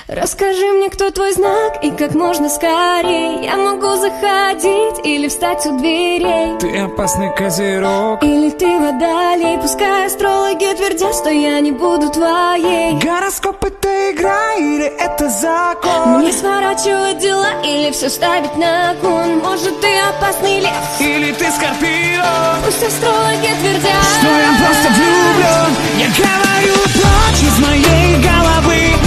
Расскажи мне, кто твой знак и как можно скорее. Я могу заходить или встать у дверей. Ты опасный козерог или ты водолей. Пускай астрологи твердят, что я не буду твоей. Гороскоп — это игра или это закон? Мне сворачивать дела или все ставить на кон. Может, ты опасный лев или ты скорпион? Пусть астрологи твердят, что я просто влюблен. Я говорю прочь из моей головы.